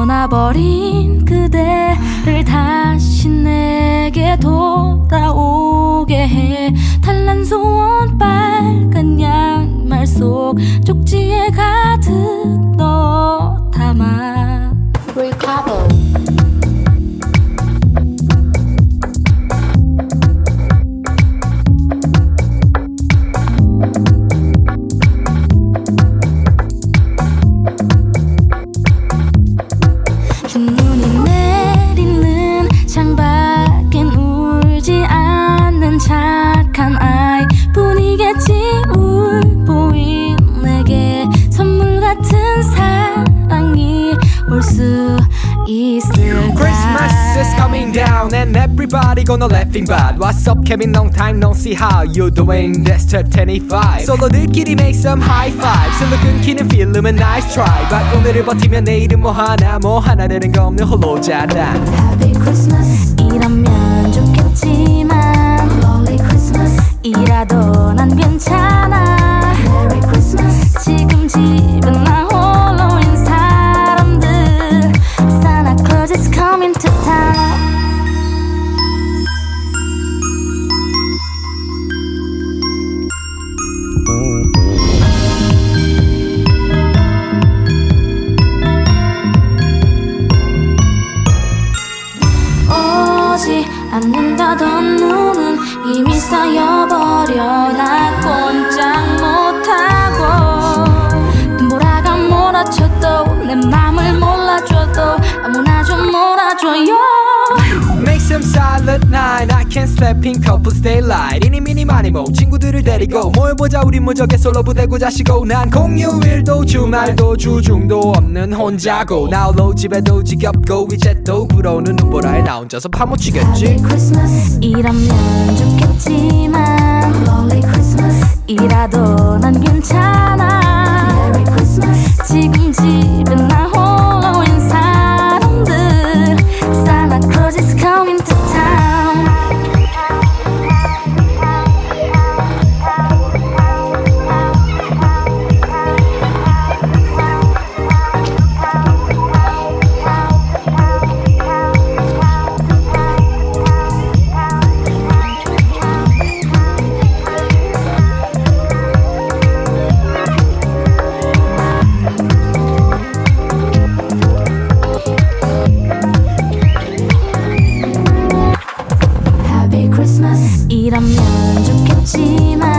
떠나버린 그대를 다시 내게 돌아오게 해. 탈난 소원 빨간 양말 속 쪽지에 가득 넣어 담아. Recover. 눈이 내리는 창밖엔 울지 않는 착한 아이뿐이겠지. 울보인 내게 선물 같은 사랑이 올 수 있을까. Christmas is coming down and everybody gonna laughing bad. What's up Kevin, long time no see, how you doing? That's 25 솔로들끼리 make some high five. 슬로 끊기는 필름은 nice try. But 오늘을 버티면 내일은 뭐 하나 되는 거 없는 홀로 자다. Happy Christmas 이러면 좋겠지만 Lonely Christmas 이라도 난 괜찮아. Merry Christmas 지금 집은 나 홀로인 사람들. Santa Claus is coming to town. 오지 않는다던 눈은 이미 쌓여버려. 나 꼼짝 못하고 눈보라가 몰아쳐도 내 맘을 몰라줘도 아무나 좀 몰아줘요. Make some silent night. I can't sleep in couples daylight. 이니 미니 마니 모 친구들을 데리고 모여보자. 우리 무적의 솔로 부대고 자시고. 난 공휴일도 주말도 주중도 없는 혼자고. 나 홀로 집에도 지겹고 이제 또 불어오는 눈보라에 나 혼자서 파묻히겠지. Happy Christmas 이러면 좋겠지만 Lonely Christmas 이라도 난 괜찮아. Merry Christmas 지금 집은 나 홀로인 사람들. Santa Claus is coming to town. Happy Christmas 이러면 좋겠지만